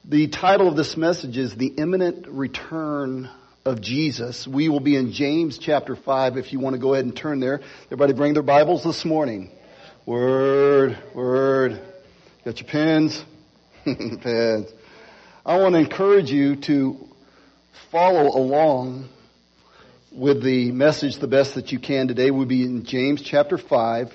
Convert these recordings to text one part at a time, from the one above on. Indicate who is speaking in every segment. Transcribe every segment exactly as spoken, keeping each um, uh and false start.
Speaker 1: The title of this message is The Imminent Return of Jesus. We will be in James chapter five if you want to go ahead and turn there. Everybody bring their Bibles this morning. Word, word. Got your pens? Pens. I want to encourage you to follow along with the message the best that you can today. We'll be in James chapter five.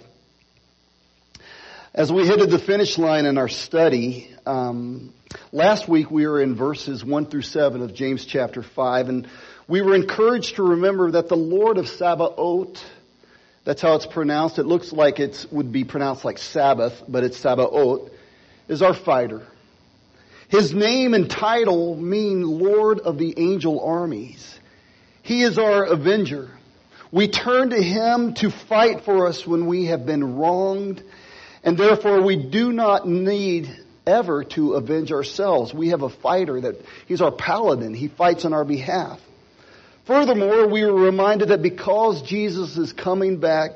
Speaker 1: As we headed the finish line in our study, um, last week we were in verses one through seven of James chapter five, and we were encouraged to remember that the Lord of Sabaoth, that's how it's pronounced, it looks like it would be pronounced like Sabbath, but it's Sabaoth, is our fighter. His name and title mean Lord of the Angel Armies. He is our avenger. We turn to Him to fight for us when we have been wronged, and therefore we do not need ever to avenge ourselves. We have a fighter that He's our paladin. He fights on our behalf. Furthermore, we were reminded that because Jesus is coming back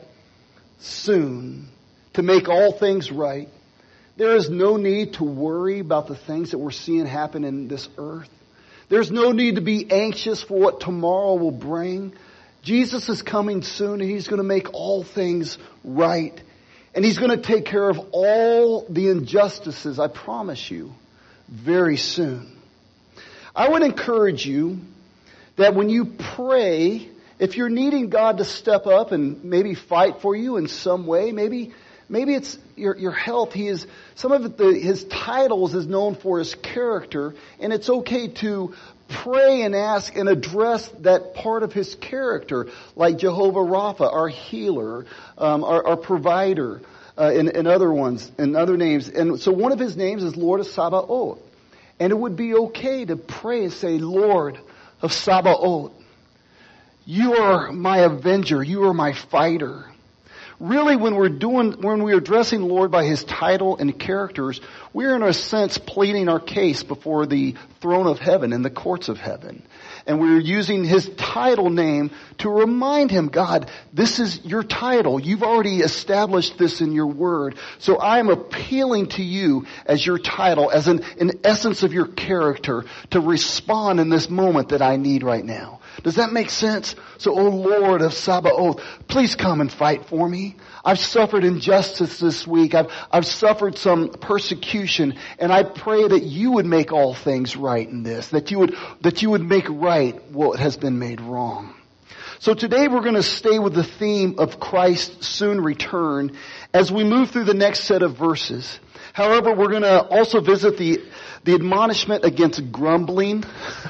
Speaker 1: soon to make all things right, there is no need to worry about the things that we're seeing happen in this earth. There's no need to be anxious for what tomorrow will bring. Jesus is coming soon, and He's going to make all things right. And He's going to take care of all the injustices, I promise you, very soon. I would encourage you that when you pray, if you're needing God to step up and maybe fight for you in some way, maybe maybe it's your your health. He is some of it, the, His titles is known for His character, and it's okay to pray and ask and address that part of His character, like Jehovah Rapha, our healer, um, our, our provider, uh, and, and other ones, and other names. And so one of His names is Lord of Sabaoth. And it would be okay to pray and say, Lord of Sabaoth, You are my avenger, You are my fighter. Really, when we're doing, when we're addressing the Lord by His title and characters, we're in a sense pleading our case before the throne of heaven and the courts of heaven. And we're using His title name to remind Him, God, this is Your title. You've already established this in Your word. So I am appealing to You as Your title, as an, an essence of Your character to respond in this moment that I need right now. Does that make sense? So, O Lord of Sabaoth, please come and fight for me. I've suffered injustice this week. I've, I've suffered some persecution, and I pray that You would make all things right in this, that you would, that you would make right what has been made wrong. So today we're going to stay with the theme of Christ's soon return as we move through the next set of verses. However, we're going to also visit the, the admonishment against grumbling,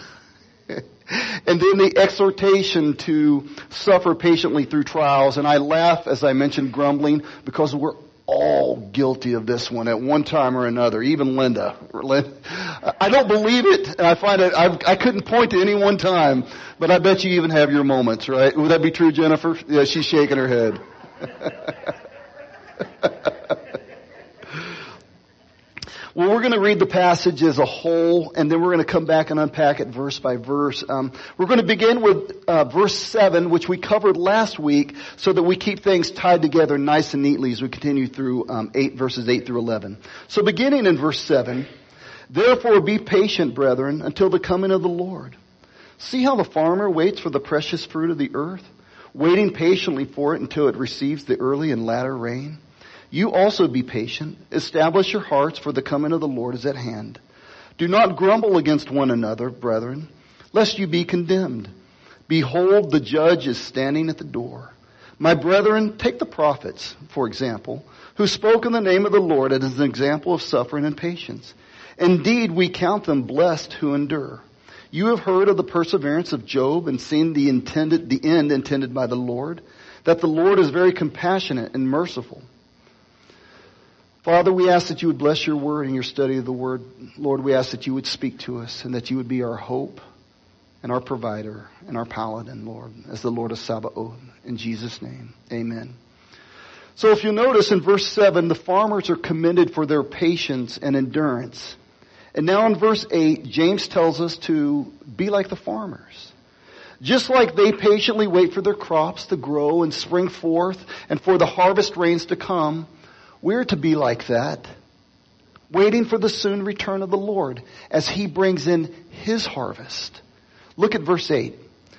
Speaker 1: and then the exhortation to suffer patiently through trials. And I laugh as I mention grumbling because we're all guilty of this one at one time or another. Even Linda. I don't believe it, and I find it, I've, I couldn't point to any one time, but I bet you even have your moments, right? Would that be true, Jennifer? Yeah, she's shaking her head. Well, we're going to read the passage as a whole, and then we're going to come back and unpack it verse by verse. Um, we're going to begin with uh, verse seven, which we covered last week, so that we keep things tied together nice and neatly as we continue through um, eight verses eight through eleven. So beginning in verse seven, therefore be patient, brethren, until the coming of the Lord. See how the farmer waits for the precious fruit of the earth, waiting patiently for it until it receives the early and latter rain. You also be patient. Establish your hearts, for the coming of the Lord is at hand. Do not grumble against one another, brethren, lest you be condemned. Behold, the judge is standing at the door. My brethren, take the prophets, for example, who spoke in the name of the Lord as an example of suffering and patience. Indeed, we count them blessed who endure. You have heard of the perseverance of Job and seen the intended, the end intended by the Lord, that the Lord is very compassionate and merciful. Father, we ask that You would bless Your word and Your study of the word. Lord, we ask that You would speak to us and that You would be our hope and our provider and our paladin, Lord, as the Lord of Sabaoth. In Jesus' name, amen. So if you notice in verse seven, the farmers are commended for their patience and endurance. And now in verse eight, James tells us to be like the farmers. Just like they patiently wait for their crops to grow and spring forth and for the harvest rains to come, we're to be like that. waiting for the soon return of the Lord as he brings in his harvest. Look at verse eight.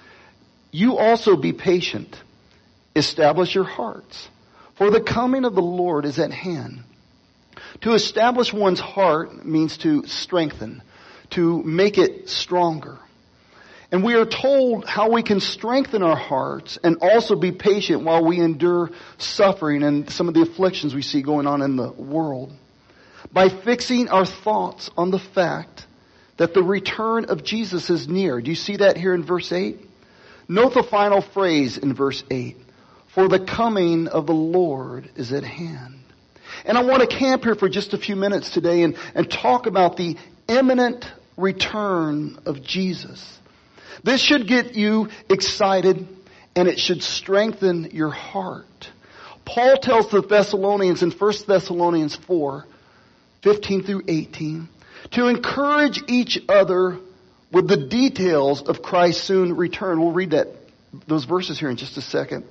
Speaker 1: You also be patient. Establish your hearts, for the coming of the Lord is at hand. To establish one's heart means to strengthen, to make it stronger. And we are told how we can strengthen our hearts and also be patient while we endure suffering and some of the afflictions we see going on in the world. By fixing our thoughts on the fact that the return of Jesus is near. Do you see that here in verse eight? Note the final phrase in verse eight. For the coming of the Lord is at hand. And I want to camp here for just a few minutes today and, and talk about the imminent return of Jesus. This should get you excited and it should strengthen your heart. Paul tells the Thessalonians in First Thessalonians four, fifteen through eighteen, to encourage each other with the details of Christ's soon return. We'll read that, those verses here in just a second.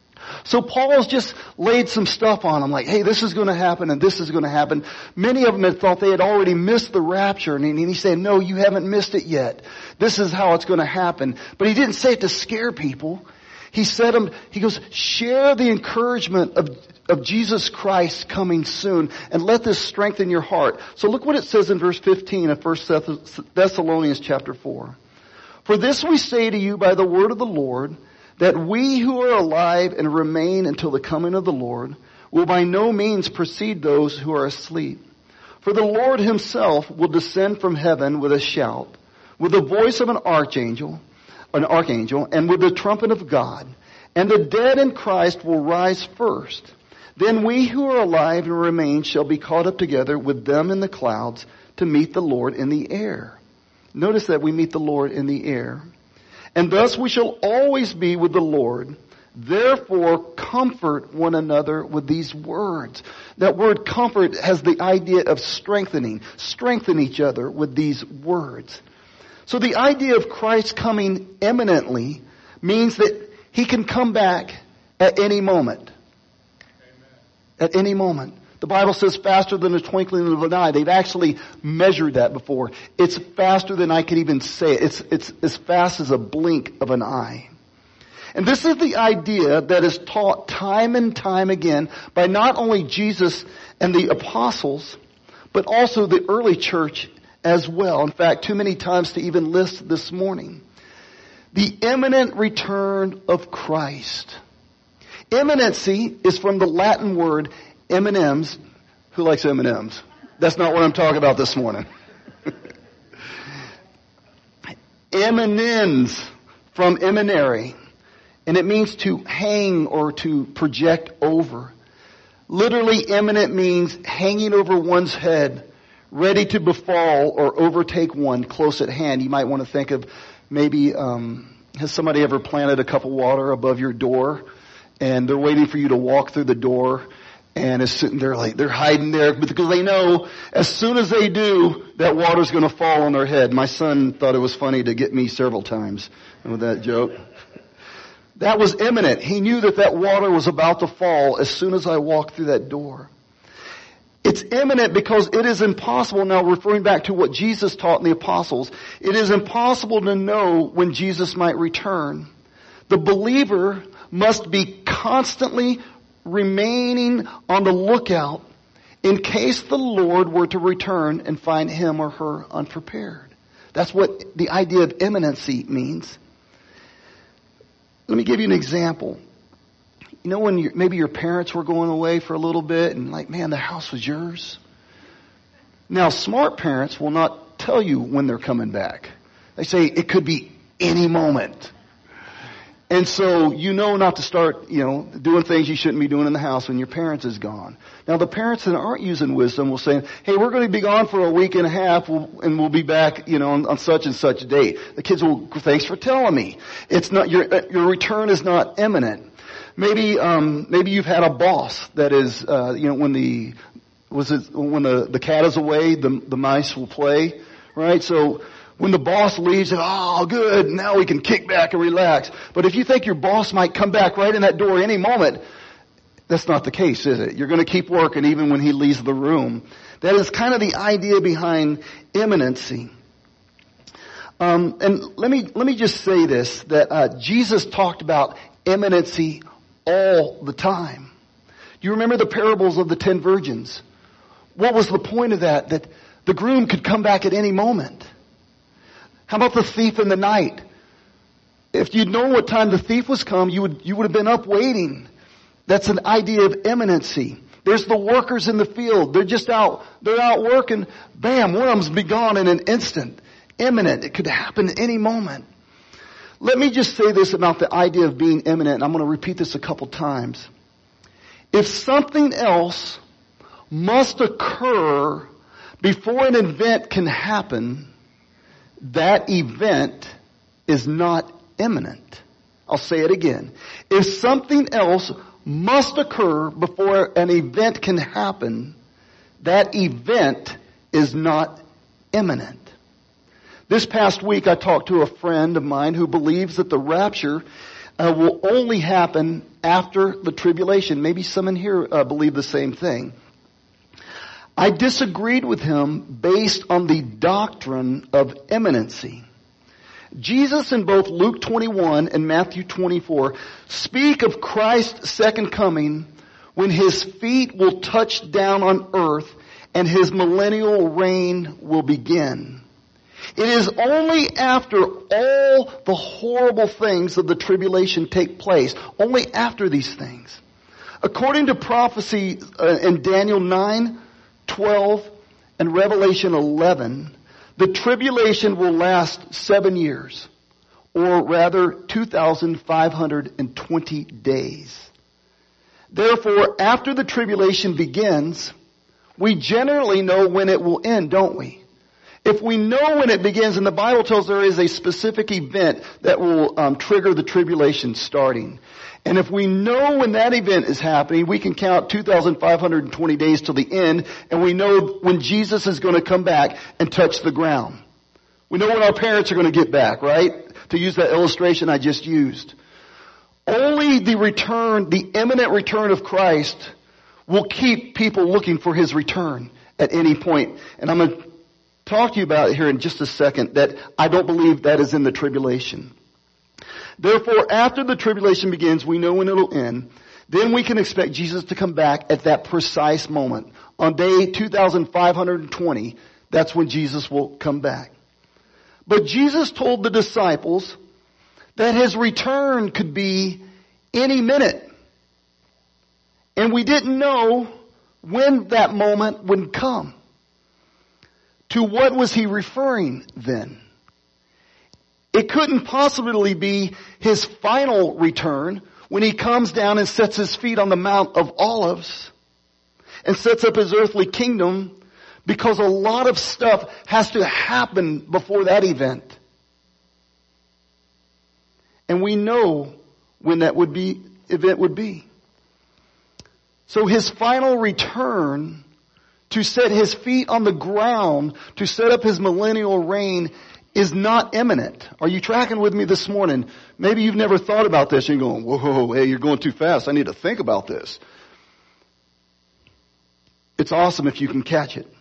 Speaker 1: So Paul's just laid some stuff on them like, hey, this is going to happen and this is going to happen. Many of them had thought they had already missed the rapture. And he said, no, you haven't missed it yet. This is how it's going to happen. But he didn't say it to scare people. He said them, he goes, share the encouragement of, of Jesus Christ coming soon and let this strengthen your heart. So look what it says in verse fifteen of First Thessalonians chapter four. For this we say to you by the word of the Lord, that we who are alive and remain until the coming of the Lord will by no means precede those who are asleep. For the Lord himself will descend from heaven with a shout, with the voice of an archangel, an archangel, and with the trumpet of God. And the dead in Christ will rise first. Then we who are alive and remain shall be caught up together with them in the clouds to meet the Lord in the air. Notice that we meet the Lord in the air. And thus we shall always be with the Lord. Therefore, comfort one another with these words. That word comfort has the idea of strengthening. Strengthen each other with these words. So the idea of Christ coming imminently means that he can come back at any moment. Amen. At any moment. The Bible says faster than a twinkling of an eye. They've actually measured that before. It's faster than I could even say it. It's, it's as fast as a blink of an eye. And this is the idea that is taught time and time again by not only Jesus and the apostles, but also the early church as well. In fact, too many times to even list this morning. The imminent return of Christ. Imminency is from the Latin word M and M's. Who likes M and M's? That's not what I'm talking about this morning. Eminens from eminere. And it means to hang or to project over. Literally, eminent means hanging over one's head, ready to befall or overtake one close at hand. You might want to think of maybe, um, has somebody ever planted a cup of water above your door and they're waiting for you to walk through the door? And it's sitting there like they're hiding there because they know as soon as they do, that water's going to fall on their head. My son thought it was funny to get me several times with that joke. That was imminent. He knew that that water was about to fall as soon as I walked through that door. It's imminent because it is impossible, now referring back to what Jesus taught in the apostles, it is impossible to know when Jesus might return. The believer must be constantly remaining on the lookout in case the Lord were to return and find him or her unprepared. That's what the idea of imminency means. Let me give you an example. You know when you, maybe your parents were going away for a little bit and like, man, the house was yours? Now, smart parents will not tell you when they're coming back. They say it could be any moment. And so you know not to start, you know, doing things you shouldn't be doing in the house when your parents is gone. Now the parents that aren't using wisdom will say, hey, we're going to be gone for a week and a half we'll, and we'll be back, you know, on, on such and such date. The kids will, thanks for telling me. It's not, your, your return is not imminent. Maybe, um, maybe you've had a boss that is, uh, you know, when the, was it, when the, the cat is away, the, the mice will play, right? So, when the boss leaves, oh, good, now we can kick back and relax. But if you think your boss might come back right in that door any moment, That's not the case, is it? You're going to keep working even when he leaves the room. That is kind of the idea behind imminency. Um, and let me let me just say this, that uh, Jesus talked about imminency all the time. Do you remember the parables of the ten virgins? What was the point of that? That the groom could come back at any moment. How about the thief in the night? If you'd known what time the thief was come, you would you would have been up waiting. That's an idea of imminency. There's the workers in the field. They're just out, they're out working. Bam, one of them's be gone in an instant. Imminent. It could happen at any moment. Let me just say this about the idea of being imminent, and I'm going to repeat this a couple times. If something else must occur before an event can happen, that event is not imminent. I'll say it again. If something else must occur before an event can happen, that event is not imminent. This past week I talked to a friend of mine who believes that the rapture uh, will only happen after the tribulation. Maybe some in here uh, believe the same thing. I disagreed with him based on the doctrine of imminency. Jesus in both Luke twenty-one and Matthew twenty-four speak of Christ's second coming when his feet will touch down on earth and his millennial reign will begin. It is only after all the horrible things of the tribulation take place, only after these things. According to prophecy uh, in Daniel nine, twelve, and Revelation eleven, the tribulation will last seven years, or rather two thousand five hundred twenty days. Therefore, after the tribulation begins, we generally know when it will end, don't we? If we know when it begins, and the Bible tells there is a specific event that will um, trigger the tribulation starting. And if we know when that event is happening, we can count two thousand five hundred twenty days till the end, and we know when Jesus is going to come back and touch the ground. We know when our parents are going to get back, right? To use that illustration I just used. Only the return, the imminent return of Christ will keep people looking for his return at any point. And I'm going to talk to you about it here in just a second, that I don't believe that is in the tribulation. Therefore, after the tribulation begins, we know when it'll end. Then we can expect Jesus to come back at that precise moment. On day two thousand five hundred twenty, that's when Jesus will come back. But Jesus told the disciples that his return could be any minute. And we didn't know when that moment would come. To what was he referring then? It couldn't possibly be his final return when he comes down and sets his feet on the Mount of Olives and sets up his earthly kingdom, because a lot of stuff has to happen before that event. And we know when that would be, event would be. So his final return to set his feet on the ground, to set up his millennial reign, is not imminent. Are you tracking with me this morning? Maybe you've never thought about this and you're going, whoa, hey, you're going too fast. I need to think about this. It's awesome if you can catch it.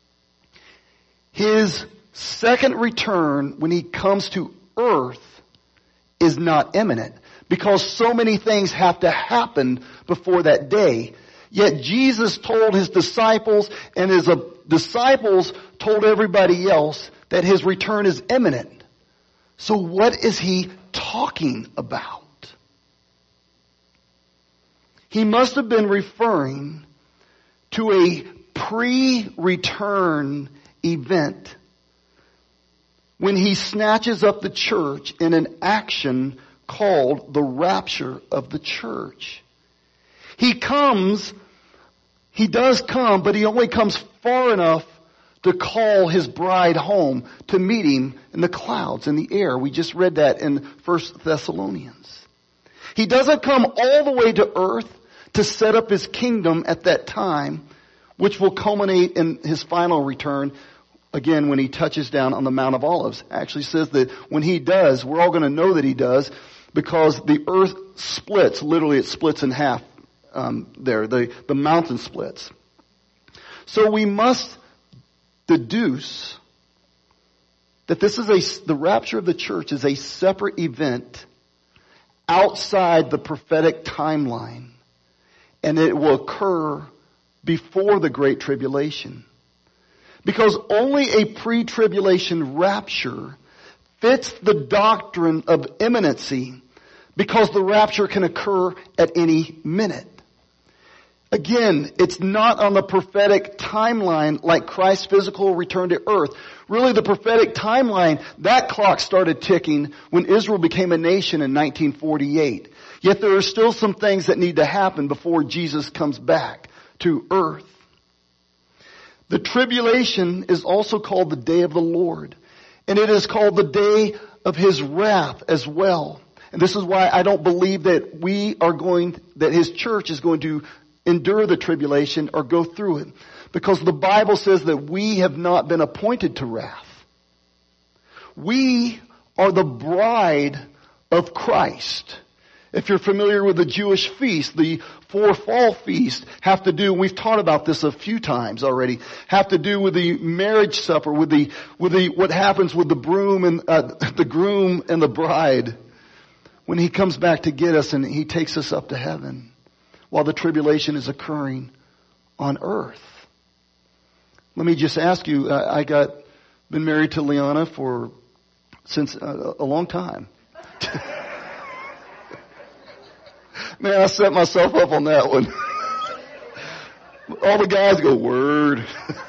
Speaker 1: His second return, when he comes to earth, is not imminent, because so many things have to happen before that day. Yet Jesus told his disciples, and his uh, disciples told everybody else, that his return is imminent. So what is he talking about? He must have been referring to a pre-return event when he snatches up the church in an action called the rapture of the church. He comes, he does come, but he only comes far enough to call his bride home, to meet him in the clouds, in the air. We just read that in First Thessalonians. He doesn't come all the way to earth to set up his kingdom at that time, which will culminate in his final return, again, when he touches down on the Mount of Olives. It actually says that when he does, we're all going to know that he does, because the earth splits. Literally, it splits in half um, there, the, the mountain splits. So we must deduce that this is a, the rapture of the church is a separate event outside the prophetic timeline, and it will occur before the Great Tribulation. Because only a pre-tribulation rapture fits the doctrine of imminency, because the rapture can occur at any minute. Again, it's not on the prophetic timeline like Christ's physical return to earth. Really, the prophetic timeline, that clock started ticking when Israel became a nation in nineteen forty-eight. Yet there are still some things that need to happen before Jesus comes back to earth. The tribulation is also called the day of the Lord. And it is called the day of His wrath as well. And this is why I don't believe that we are going, that His church is going to endure the tribulation or go through it. Because the Bible says that we have not been appointed to wrath. We are the bride of Christ. If you're familiar with the Jewish feast, the four fall feasts have to do, we've taught about this a few times already, have to do with the marriage supper, with the, with the, what happens with the broom and, uh, the groom and the bride when he comes back to get us and he takes us up to heaven while the tribulation is occurring on earth. Let me just ask you, I, I got, been married to Liana for, since uh, a long time. Man, I set myself up on that one. All the guys go, word.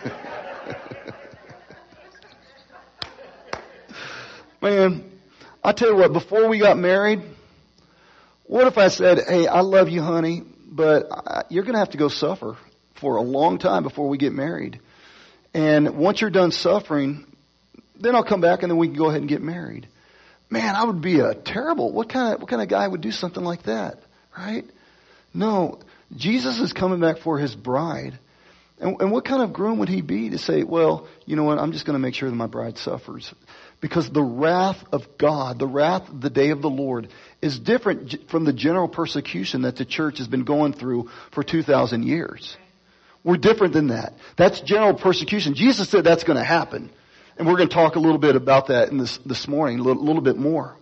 Speaker 1: Man, I tell you what, before we got married, what if I said, hey, I love you, honey, but I, you're going to have to go suffer for a long time before we get married. And once you're done suffering, then I'll come back and then we can go ahead and get married. Man, I would be a terrible, what kind of, what kind of guy would do something like that? Right? No, Jesus is coming back for His bride. And, and what kind of groom would He be to say, well, you know what, I'm just going to make sure that my bride suffers. Because the wrath of God, the wrath of the day of the Lord, is different from the general persecution that the church has been going through for two thousand years. We're different than that. That's general persecution. Jesus said that's going to happen. And we're going to talk a little bit about that in this, this morning, a little, little bit more.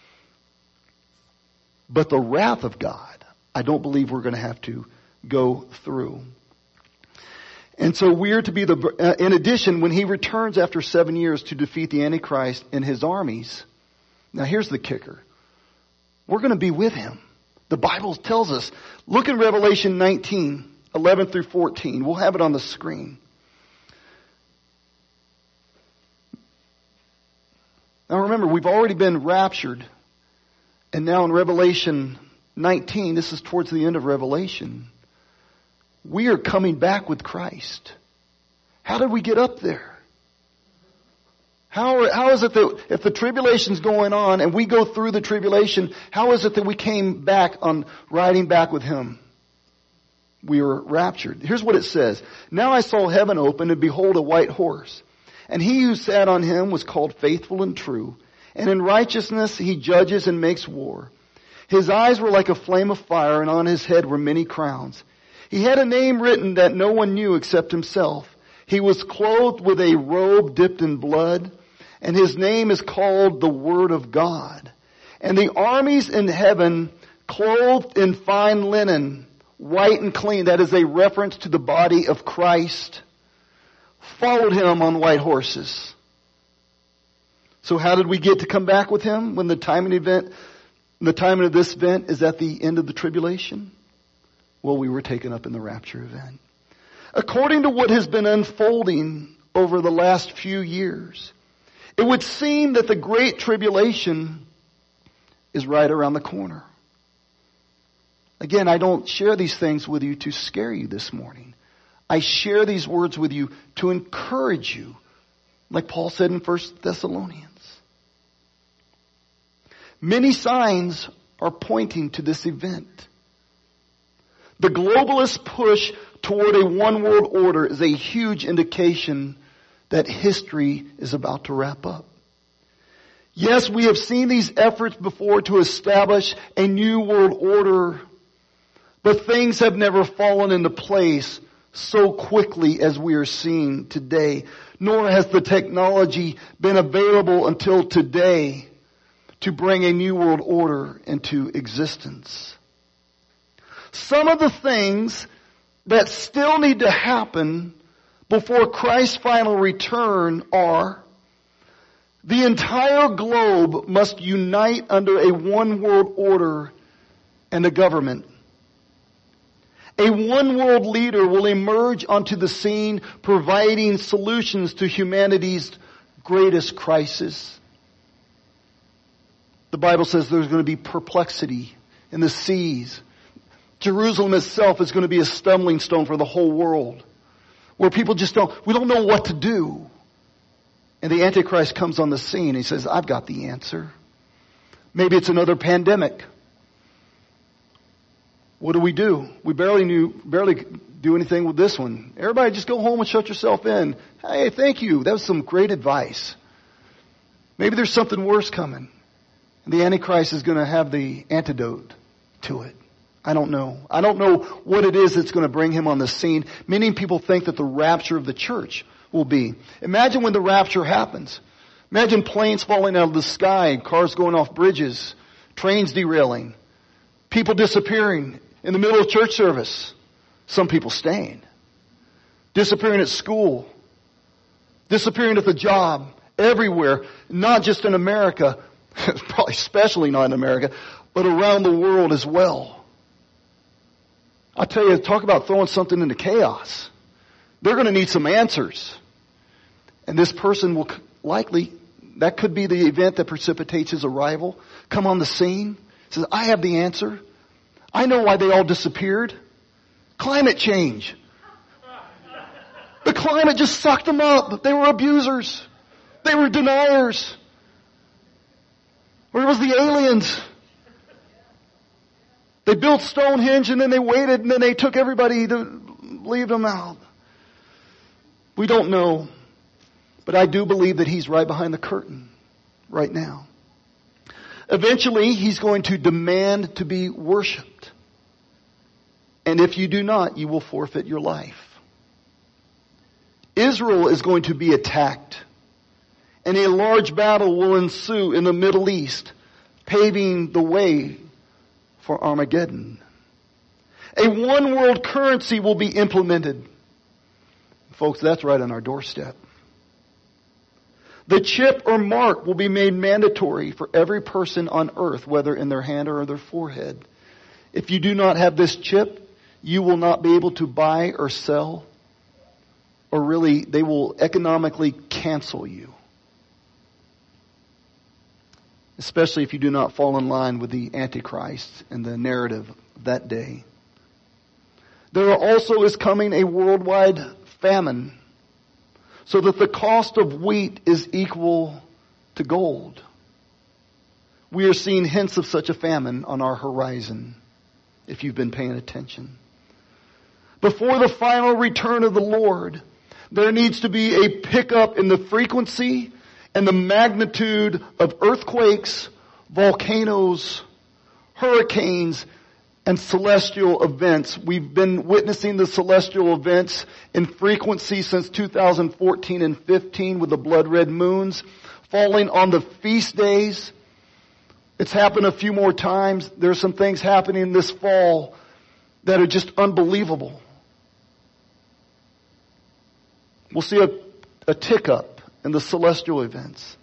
Speaker 1: But the wrath of God, I don't believe we're going to have to go through. And so we are to be the, uh, in addition, when He returns after seven years to defeat the Antichrist and his armies. Now here's the kicker. We're going to be with Him. The Bible tells us. Look in Revelation nineteen, eleven through fourteen. We'll have it on the screen. Now remember, we've already been raptured. And now in Revelation nineteen, this is towards the end of Revelation, we are coming back with Christ. How did we get up there? How, how is it that if the tribulation's going on and we go through the tribulation, how is it that we came back on riding back with Him? We were raptured. Here's what it says. Now I saw heaven open, and behold, a white horse. And He who sat on him was called Faithful and True. And in righteousness He judges and makes war. His eyes were like a flame of fire, and on His head were many crowns. He had a name written that no one knew except Himself. He was clothed with a robe dipped in blood, and His name is called the Word of God. And the armies in heaven, clothed in fine linen, white and clean, that is a reference to the body of Christ, followed Him on white horses. So how did we get to come back with Him when the timing event, the timing of this event is at the end of the tribulation? Well, we were taken up in the rapture event. According to what has been unfolding over the last few years, it would seem that the Great Tribulation is right around the corner. Again, I don't share these things with you to scare you this morning. I share these words with you to encourage you, like Paul said in First Thessalonians. Many signs are pointing to this event. The globalist push toward a one world order is a huge indication that history is about to wrap up. Yes, we have seen these efforts before to establish a new world order, But things have never fallen into place so quickly as we are seeing today, nor has the technology been available until today to bring a new world order into existence. Some of the things that still need to happen before Christ's final return are: the entire globe must unite under a one world order and a government. A one world leader will emerge onto the scene, providing solutions to humanity's greatest crisis. The Bible says there's going to be perplexity in the seas. Jerusalem itself is going to be a stumbling stone for the whole world, where people just don't, we don't know what to do. And the Antichrist comes on the scene. He says, I've got the answer. Maybe it's another pandemic. What do we do? We barely knew, barely do anything with this one. Everybody just go home and shut yourself in. Hey, thank you. That was some great advice. Maybe there's something worse coming. And the Antichrist is going to have the antidote to it. I don't know. I don't know what it is that's going to bring him on the scene. Many people think that the rapture of the church will be. Imagine when the rapture happens. Imagine planes falling out of the sky, cars going off bridges, trains derailing, people disappearing in the middle of church service, some people staying, disappearing at school, disappearing at the job, everywhere, not just in America, probably especially not in America, but around the world as well. I tell you, talk about throwing something into chaos. They're going to need some answers. And this person will likely, that could be the event that precipitates his arrival, come on the scene, says, I have the answer. I know why they all disappeared. Climate change. The climate just sucked them up. They were abusers. They were deniers. Where was the aliens? They built Stonehenge and then they waited and then they took everybody to leave them out. We don't know. But I do believe that he's right behind the curtain right now. Eventually, he's going to demand to be worshipped. And if you do not, you will forfeit your life. Israel is going to be attacked. And a large battle will ensue in the Middle East, paving the way for Armageddon. A one world currency will be implemented. Folks, that's right on our doorstep. The chip or mark will be made mandatory for every person on earth, whether in their hand or their forehead. If you do not have this chip, you will not be able to buy or sell, or really, they will economically cancel you. Especially if you do not fall in line with the Antichrist and the narrative of that day. There also is coming a worldwide famine, so that the cost of wheat is equal to gold. We are seeing hints of such a famine on our horizon, if you've been paying attention. Before the final return of the Lord, there needs to be a pickup in the frequency and the magnitude of earthquakes, volcanoes, hurricanes, and celestial events. We've been witnessing the celestial events in frequency since two thousand fourteen and fifteen with the blood red moons falling on the feast days. It's happened a few more times. There's some things happening this fall that are just unbelievable. We'll see a, a tick up in the celestial events.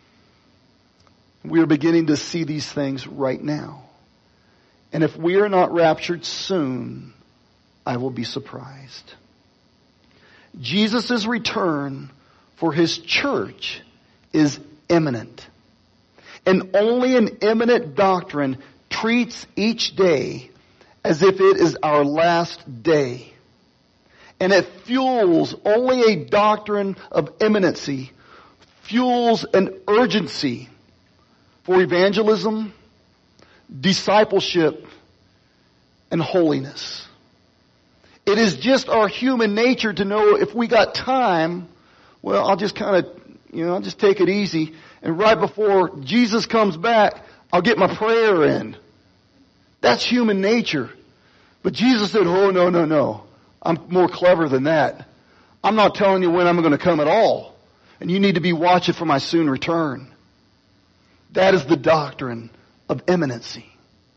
Speaker 1: We are beginning to see these things right now. And if we are not raptured soon, I will be surprised. Jesus' return for his church is imminent. And only an imminent doctrine treats each day as if it is our last day. And it fuels, only a doctrine of imminency fuels an urgency for evangelism, discipleship, and holiness. It is just our human nature to know if we got time, well, I'll just kind of, you know, I'll just take it easy. And right before Jesus comes back, I'll get my prayer in. That's human nature. But Jesus said, oh, no, no, no. I'm more clever than that. I'm not telling you when I'm going to come at all. And you need to be watching for my soon return. That is the doctrine of imminency.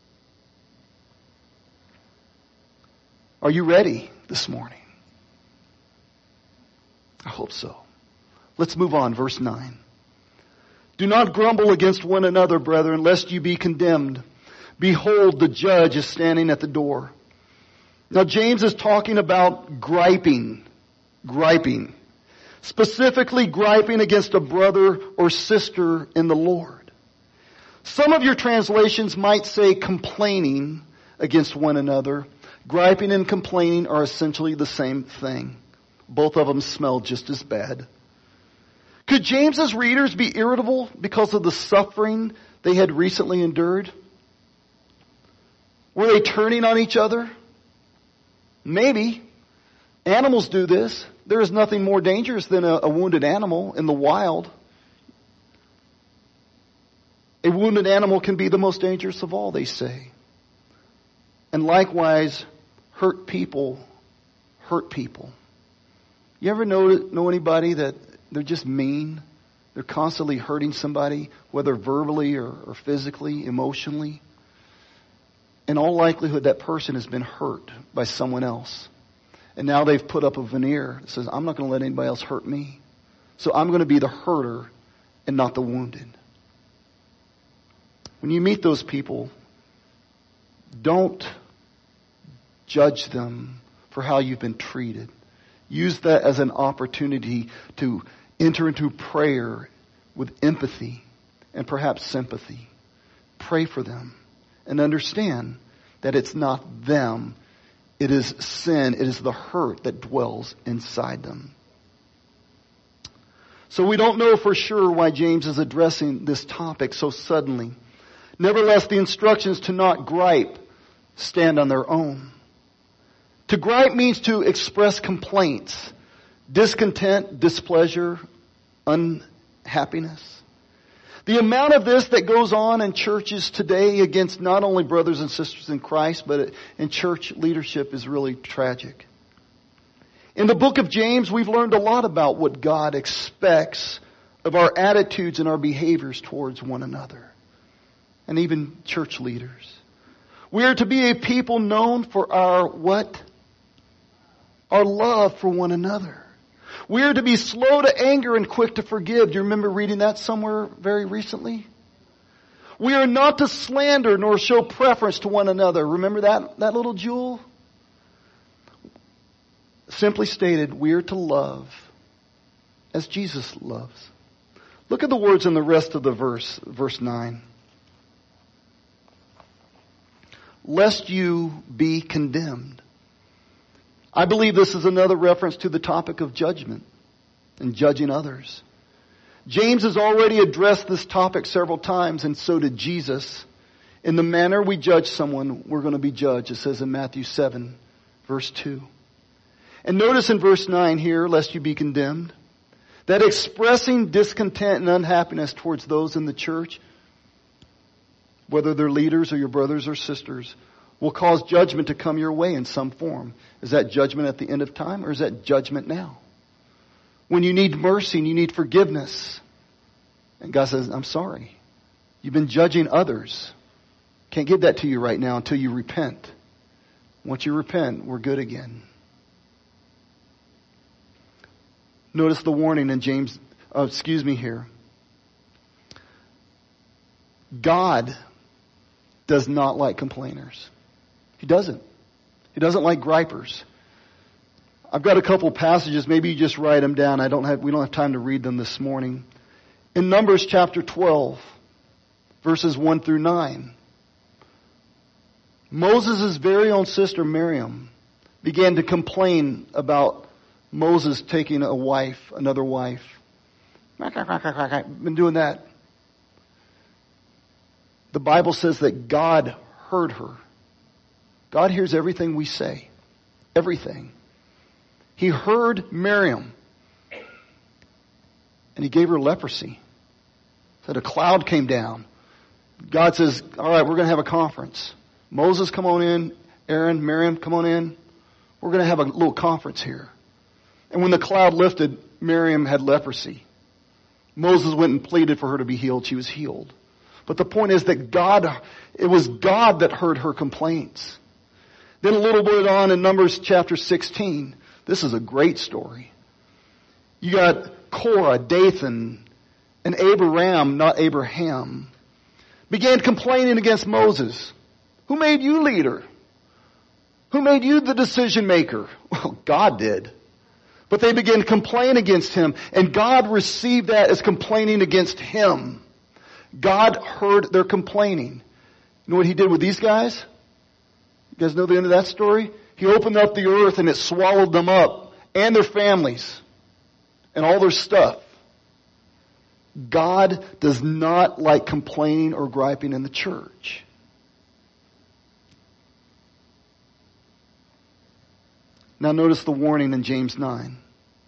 Speaker 1: Are you ready this morning? I hope so. Let's move on. Verse nine. Do not grumble against one another, brethren, lest you be condemned. Behold, the judge is standing at the door. Now, James is talking about griping. Griping. Specifically griping against a brother or sister in the Lord. Some of your translations might say complaining against one another. Griping and complaining are essentially the same thing. Both of them smell just as bad. Could James's readers be irritable because of the suffering they had recently endured? Were they turning on each other? Maybe. Animals do this. There is nothing more dangerous than a, a wounded animal in the wild. A wounded animal can be the most dangerous of all, they say. And likewise, hurt people hurt people. You ever know, know anybody that they're just mean? They're constantly hurting somebody, whether verbally or, or physically, emotionally. In all likelihood, that person has been hurt by someone else. And now they've put up a veneer that says, I'm not going to let anybody else hurt me. So I'm going to be the hurter and not the wounded. When you meet those people, don't judge them for how you've been treated. Use that as an opportunity to enter into prayer with empathy and perhaps sympathy. Pray for them and understand that it's not them. It is sin. It is the hurt that dwells inside them. So we don't know for sure why James is addressing this topic so suddenly. Nevertheless, the instructions to not gripe stand on their own. To gripe means to express complaints, discontent, displeasure, unhappiness. The amount of this that goes on in churches today against not only brothers and sisters in Christ, but in church leadership is really tragic. In the book of James, we've learned a lot about what God expects of our attitudes and our behaviors towards one another, and even church leaders. We are to be a people known for our what? Our love for one another. We are to be slow to anger and quick to forgive. Do you remember reading that somewhere very recently? We are not to slander nor show preference to one another. Remember that, that little jewel? Simply stated, we are to love as Jesus loves. Look at the words in the rest of the verse, verse nine. Lest you be condemned. I believe this is another reference to the topic of judgment and judging others. James has already addressed this topic several times, and so did Jesus. In the manner we judge someone, we're going to be judged. It says in Matthew seven, verse two. And notice in verse nine here, lest you be condemned, that expressing discontent and unhappiness towards those in the church, whether they're leaders or your brothers or sisters, will cause judgment to come your way in some form. Is that judgment at the end of time, or is that judgment now? When you need mercy and you need forgiveness, and God says, I'm sorry. You've been judging others. Can't give that to you right now until you repent. Once you repent, we're good again. Notice the warning in James, oh, excuse me here. God does not like complainers. He doesn't. He doesn't like gripers. I've got a couple passages. Maybe you just write them down. I don't have, we don't have time to read them this morning. In Numbers chapter twelve, verses one through nine, Moses' very own sister Miriam began to complain about Moses taking a wife, another wife. Been doing that. The Bible says that God heard her. God hears everything we say. Everything. He heard Miriam. And he gave her leprosy. Said a cloud came down. God says, all right, we're going to have a conference. Moses, come on in. Aaron, Miriam, come on in. We're going to have a little conference here. And when the cloud lifted, Miriam had leprosy. Moses went and pleaded for her to be healed. She was healed. But the point is that God, it was God that heard her complaints. Then a little bit on in Numbers chapter sixteen. This is a great story. You got Korah, Dathan, and Abiram, not Abraham, began complaining against Moses. Who made you leader? Who made you the decision maker? Well, God did. But they began to complain against him, and God received that as complaining against him. God heard their complaining. You know what he did with these guys? You guys know the end of that story? He opened up the earth and it swallowed them up and their families and all their stuff. God does not like complaining or griping in the church. Now notice the warning in James nine.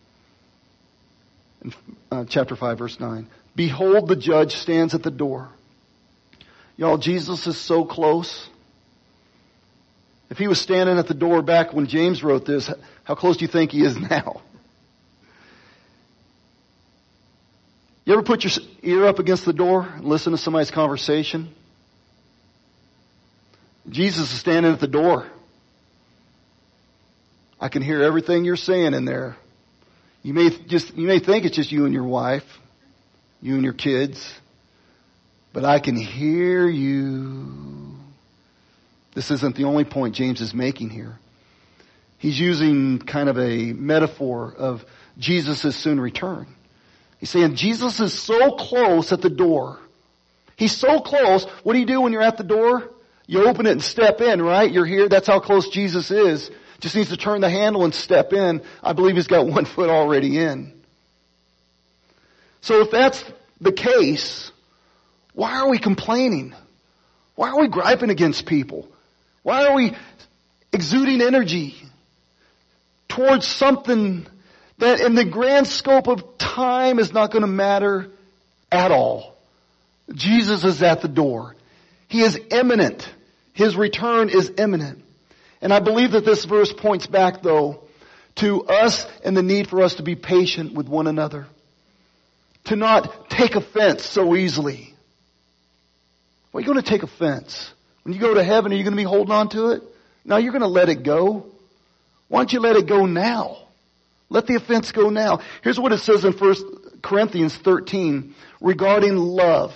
Speaker 1: In uh, chapter five, verse nine. Behold, the judge stands at the door. Y'all, Jesus is so close. If he was standing at the door back when James wrote this, how close do you think he is now? You ever put your ear up against the door and listen to somebody's conversation? Jesus is standing at the door. I can hear everything you're saying in there. You may just, you may think it's just you and your wife, you and your kids, but I can hear you. This isn't the only point James is making here. He's using kind of a metaphor of Jesus' soon return. He's saying Jesus is so close at the door. He's so close. What do you do when you're at the door? You open it and step in, right? You're here. That's how close Jesus is. Just needs to turn the handle and step in. I believe he's got one foot already in. So if that's the case, why are we complaining? Why are we griping against people? Why are we exuding energy towards something that in the grand scope of time is not going to matter at all? Jesus is at the door. He is imminent. His return is imminent. And I believe that this verse points back, though, to us and the need for us to be patient with one another. To not take offense so easily. Well, you're going to take offense. When you go to heaven, are you going to be holding on to it? No, you're going to let it go. Why don't you let it go now? Let the offense go now. Here's what it says in First Corinthians thirteen regarding love.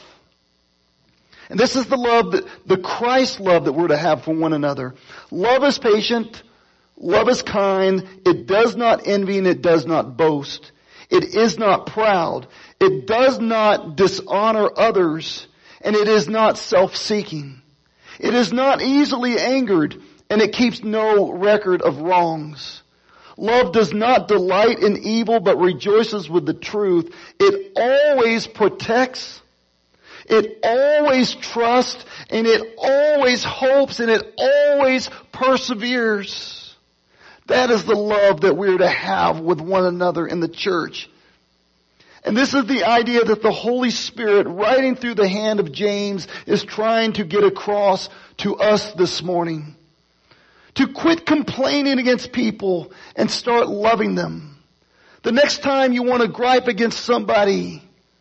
Speaker 1: And this is the love, that, the Christ love that we're to have for one another. Love is patient. Love is kind. It does not envy and it does not boast. It is not proud. It does not dishonor others. And it is not self-seeking. It is not easily angered. And it keeps no record of wrongs. Love does not delight in evil but rejoices with the truth. It always protects. It always trusts, and it always hopes, and it always perseveres. That is the love that we're to have with one another in the church. And this is the idea that the Holy Spirit, writing through the hand of James, is trying to get across to us this morning. To quit complaining against people and start loving them. The next time you want to gripe against somebody,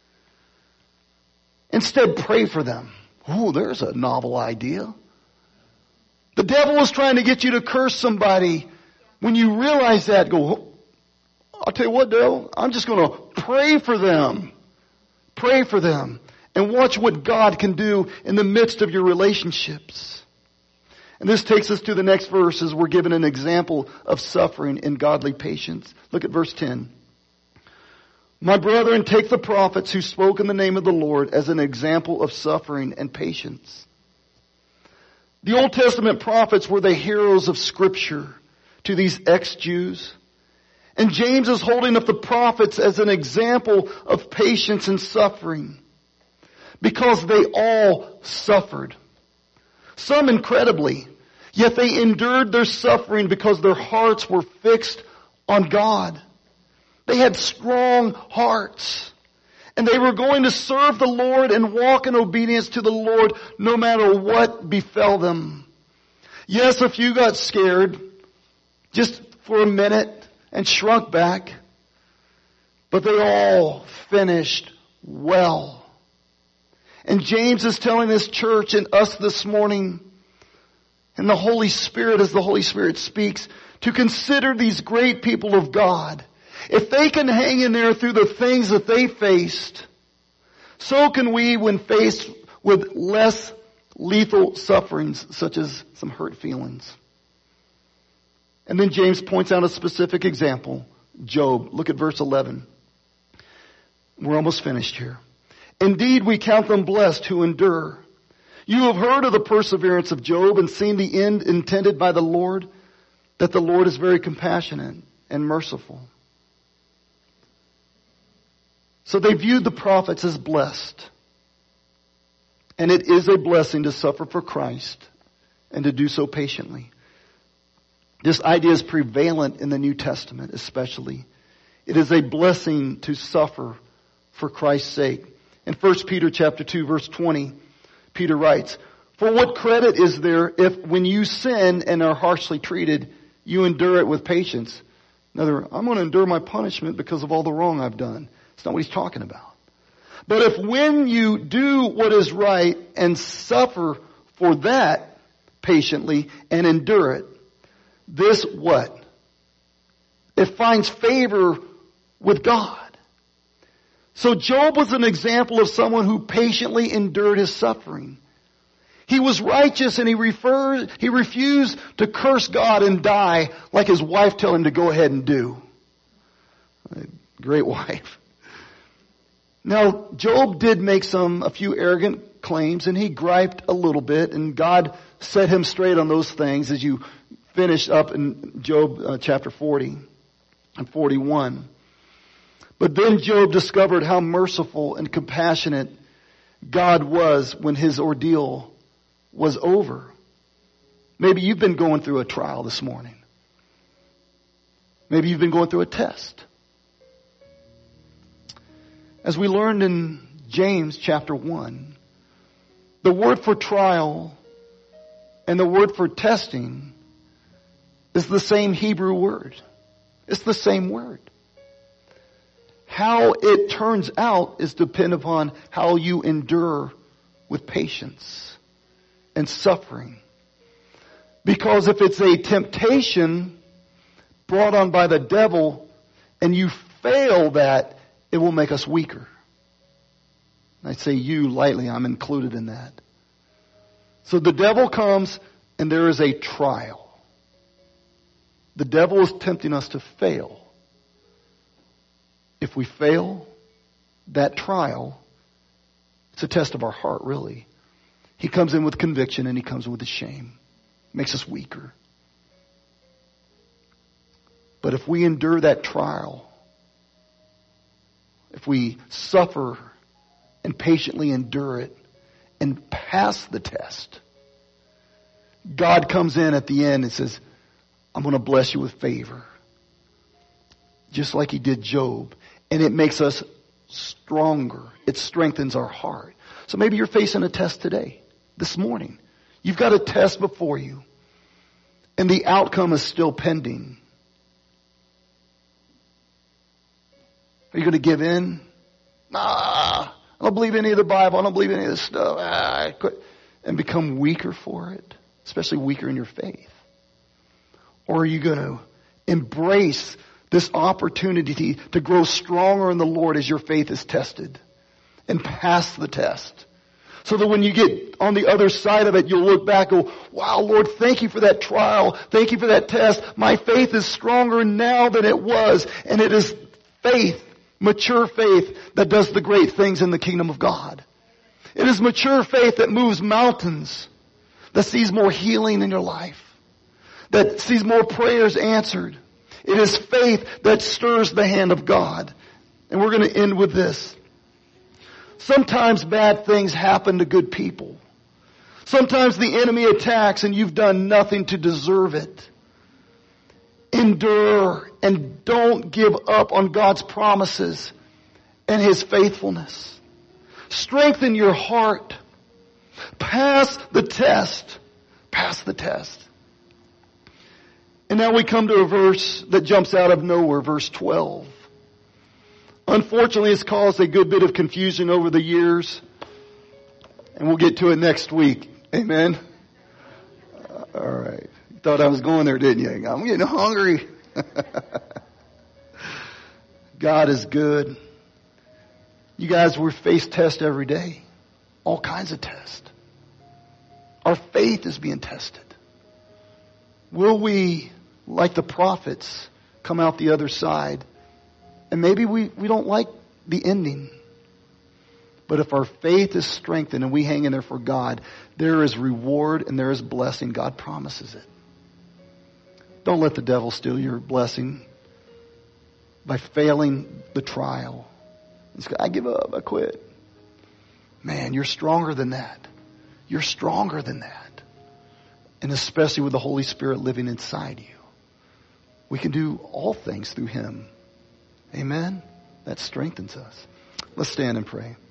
Speaker 1: instead, pray for them. Ooh, there's a novel idea. The devil is trying to get you to curse somebody. When you realize that, go, I'll tell you what, devil, I'm just going to pray for them. Pray for them. And watch what God can do in the midst of your relationships. And this takes us to the next verse as we're given an example of suffering in godly patience. Look at verse ten. My brethren, take the prophets who spoke in the name of the Lord as an example of suffering and patience. The Old Testament prophets were the heroes of Scripture to these ex-Jews. And James is holding up the prophets as an example of patience and suffering. Because they all suffered. Some incredibly. Yet they endured their suffering because their hearts were fixed on God. They had strong hearts. And they were going to serve the Lord and walk in obedience to the Lord no matter what befell them. Yes, a few got scared just for a minute and shrunk back, but they all finished well. And James is telling this church and us this morning, and the Holy Spirit, as the Holy Spirit speaks, to consider these great people of God. If they can hang in there through the things that they faced, so can we when faced with less lethal sufferings, such as some hurt feelings. And then James points out a specific example, Job. Look at verse eleven. We're almost finished here. Indeed, we count them blessed who endure. You have heard of the perseverance of Job and seen the end intended by the Lord, that the Lord is very compassionate and merciful. So they viewed the prophets as blessed. And it is a blessing to suffer for Christ and to do so patiently. This idea is prevalent in the New Testament especially. It is a blessing to suffer for Christ's sake. In First Peter chapter two verse twenty, Peter writes, "For what credit is there if when you sin and are harshly treated, you endure it with patience?" In other words, I'm going to endure my punishment because of all the wrong I've done. That's not what he's talking about. But if when you do what is right and suffer for that patiently and endure it, this what? It finds favor with God. So Job was an example of someone who patiently endured his suffering. He was righteous and he referred, he refused to curse God and die like his wife told him to go ahead and do. Great wife. Now, Job did make some, a few arrogant claims, and he griped a little bit, and God set him straight on those things as you finish up in Job uh, chapter forty and forty-one. But then Job discovered how merciful and compassionate God was when his ordeal was over. Maybe you've been going through a trial this morning. Maybe you've been going through a test. As we learned in James chapter one, the word for trial and the word for testing is the same Hebrew word. It's the same word. How it turns out is dependent upon how you endure with patience and suffering. Because if it's a temptation brought on by the devil and you fail that, it will make us weaker. I say you lightly, I'm included in that. So the devil comes and there is a trial. The devil is tempting us to fail. If we fail that trial, it's a test of our heart, really. He comes in with conviction and he comes in with the shame. Makes us weaker. But if we endure that trial, if we suffer and patiently endure it and pass the test, God comes in at the end and says, I'm going to bless you with favor. Just like he did Job. And it makes us stronger. It strengthens our heart. So maybe you're facing a test today, this morning. You've got a test before you. And the outcome is still pending. Are you going to give in? Nah, I don't believe any of the Bible. I don't believe any of this stuff. Ah, I quit. And become weaker for it, especially weaker in your faith. Or are you going to embrace this opportunity to grow stronger in the Lord as your faith is tested and pass the test? So that when you get on the other side of it, you'll look back and go, wow, Lord, thank you for that trial. Thank you for that test. My faith is stronger now than it was. And it is faith, mature faith, that does the great things in the kingdom of God. It is mature faith that moves mountains, that sees more healing in your life, that sees more prayers answered. It is faith that stirs the hand of God. And we're going to end with this. Sometimes bad things happen to good people. Sometimes the enemy attacks and you've done nothing to deserve it. Endure and don't give up on God's promises and His faithfulness. Strengthen your heart. Pass the test. Pass the test. And now we come to a verse that jumps out of nowhere, verse twelve. Unfortunately, it's caused a good bit of confusion over the years. And we'll get to it next week. Amen. Uh, all right. You thought I was going there, didn't you? I'm getting hungry. God is good. You guys, we face tests every day. All kinds of tests. Our faith is being tested. Will we, like the prophets, come out the other side? And maybe we, we don't like the ending. But if our faith is strengthened and we hang in there for God, there is reward and there is blessing. God promises it. Don't let the devil steal your blessing by failing the trial. I give up. I quit. Man, you're stronger than that. You're stronger than that. And especially with the Holy Spirit living inside you. We can do all things through Him. Amen? That strengthens us. Let's stand and pray.